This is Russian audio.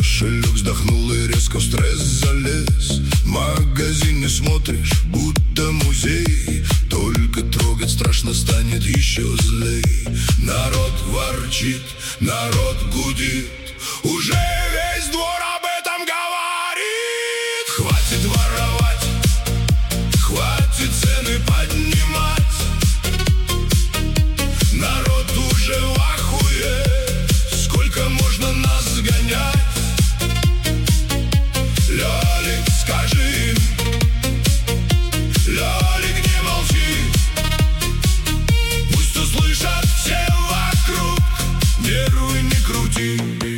кошелек вздохнул и резко в стресс залез. В магазине смотришь, будто музей, только трогать страшно станет еще злей. Народ ворчит, народ гудит, уже весь двор об этом говорит. Хватит воровать, хватит цены поднимать. Народ уже в ахуе, сколько можно нас гонять? Лёлик, скажи им, Лёлик, не молчи, пусть услышат все вокруг, нервы не крути.